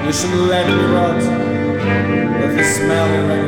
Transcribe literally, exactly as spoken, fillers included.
You should let me rot with the smell